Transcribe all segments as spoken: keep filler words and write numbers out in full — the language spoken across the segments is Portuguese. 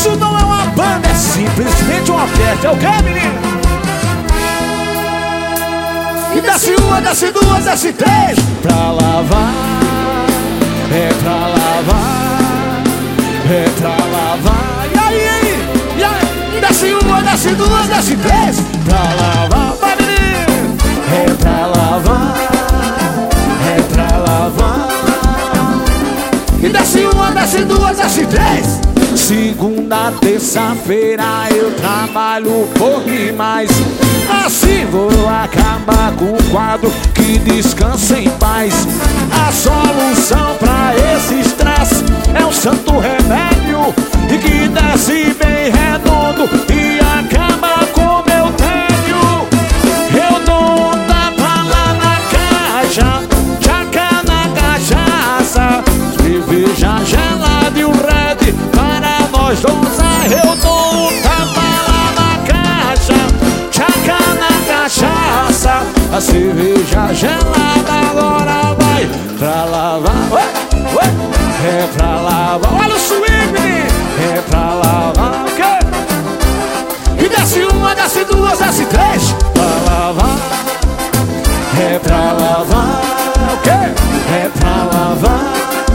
Isso não é uma banda, é simplesmente uma festa. É o que, menina? E desce uma, desce duas, desce três. Pra lavar, é pra lavar, é pra lavar. E aí, e aí, e aí? Desce uma, desce duas, desce três. Pra lavar, vai, menino. É pra lavar, é pra lavar. E desce uma, desce duas, desce três. Segunda, terça-feira eu trabalho por demais. Assim vou acabar com o quadro que descansa em paz. A solução pra esse estresse é um santo remédio e que desce bem redondo e acaba com meu tédio. Eu dou um tapa lá na caixa, tchaca na cachaça, cerveja gelada e um red para nós dois. Eu dou um tapa lá na caixa, tchaca na cachaça, a cerveja gelada agora vai pra lavar. Ué, ué, é pra lavar. Olha o swing, é pra lavar. O quê? E desce uma, desce duas, desce três. Pra lavar, é pra lavar. O quê? É pra lavar.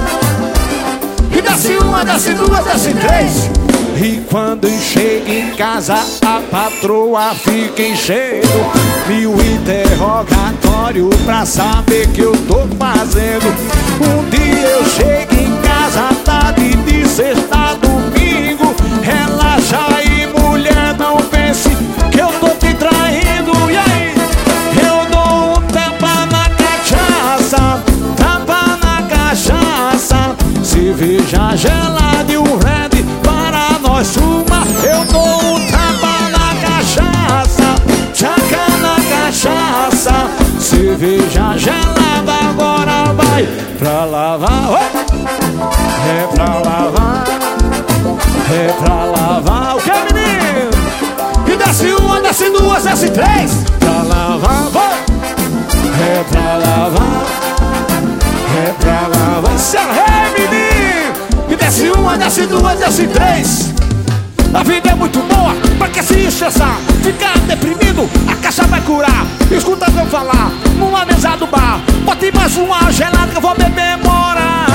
E desce uma, desce duas, desce três. E quando chega em casa a patroa fica enchendo mil interrogatório pra saber que eu tô fazendo. Um dia eu chego em casa tarde de sexta a domingo. Relaxa aí, mulher, não pense que eu tô te traindo. E aí? Eu dou um tapa na cachaça, tapa na cachaça, cerveja gelada e um red para nós uma. Eu dou um tapa na cachaça, tchaca na cachaça, cerveja gelada agora vai pra lavar. Ué? É pra lavar, é pra lavar. O que, menino? E desce uma, desce duas, desce três. Pra lavar, vai. É pra lavar, é pra lavar. Se arrei, menino. E desce uma, desce duas, desce três. A vida é muito boa, pra que se estressar? Ficar deprimido, a caixa vai curar. Escuta eu falar, numa mesa do bar, bote mais uma gelada que eu vou beber morar.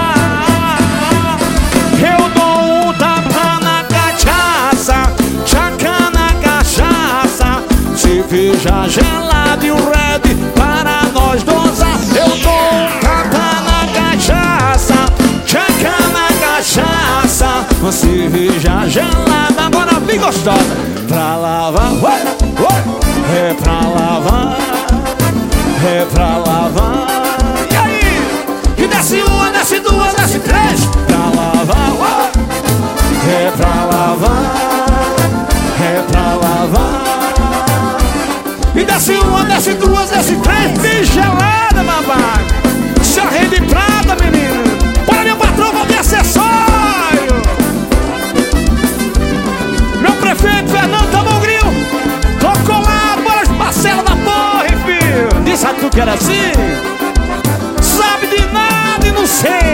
Eu dou um tapa na cachaça, tchaca na cachaça, cerveja gelada e um red para nós dosar. Eu dou um tapa na cachaça, tchaca na cachaça, uma cerveja gelada agora bem gostosa. Pra lavar, ué, ué, é pra lavar, é pra lavar. E aí? E desce uma, desce duas, desce três. Pra lavar, ué, é pra lavar, é pra lavar. E desce uma, desce duas, desce três. Bem gelada, babá. Se arrei de prata, menino. Bora, meu patrão, vou ter acessório. Meu prefeito Fernando Tamogril, tô colado, bora as parcelas da torre, filho. Disse a tu que era assim? Sabe de nada e não sei.